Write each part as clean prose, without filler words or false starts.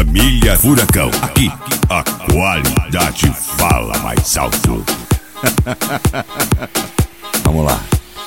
Família Furacão, aqui a qualidade fala mais alto. Vamos lá.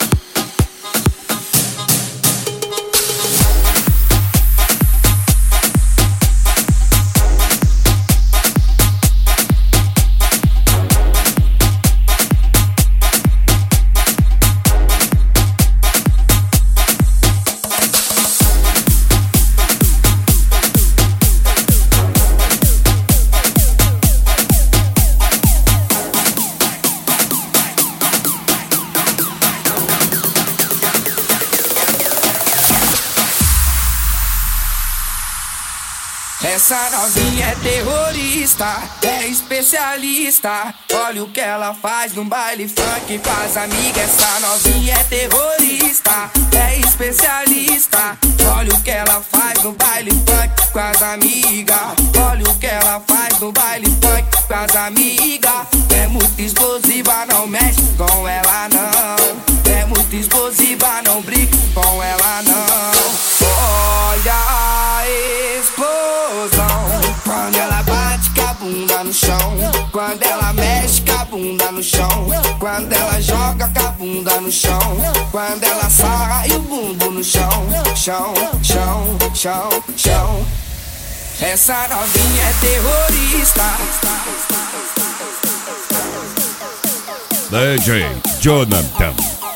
Essa novinha é terrorista, é especialista. Olha o que ela faz no baile funk com as amigas. Essa novinha é terrorista, é especialista. Olha o que ela faz no baile funk com as amigas. Olha o que ela faz no baile funk com as amigas. É muito explosiva, não mexe com ela não. É muito explosiva, não brinca com ela não. Olha a explosão quando ela bate com a bunda no chão, quando ela mexe com a bunda no chão, quando ela joga com a bunda no chão, quando ela sarra e o bumbum no chão, chão, chão, chão, chão. Essa novinha é terrorista. DJ Jonathan.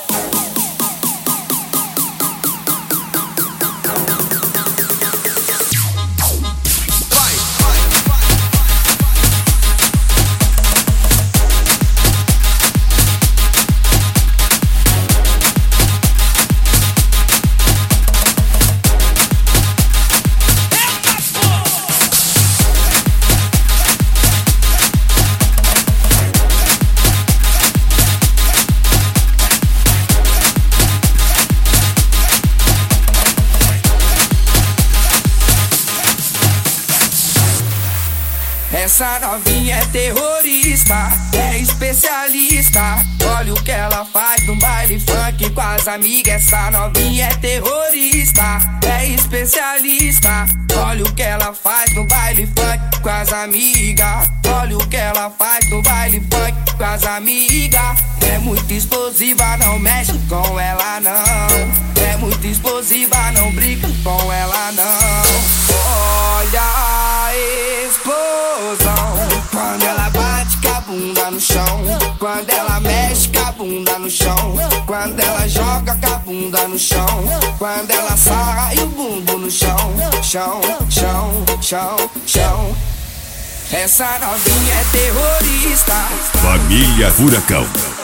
Essa novinha é terrorista, é especialista. Olha o que ela faz no baile funk com as amigas. Essa novinha é terrorista, é especialista. Olha o que ela faz no baile funk com as amigas. Olha o que ela faz no baile funk com as amigas. É muito explosiva, não mexe com ela não. É muito explosiva, não brinca com ela não. Olha a explosão quando ela bate com a bunda no chão, quando ela mexe com a bunda no chão, quando ela joga com a bunda no chão, quando ela sarra e o bumbum no chão, chão, chão, chão, chão. Essa novinha é terrorista. Família Furacão.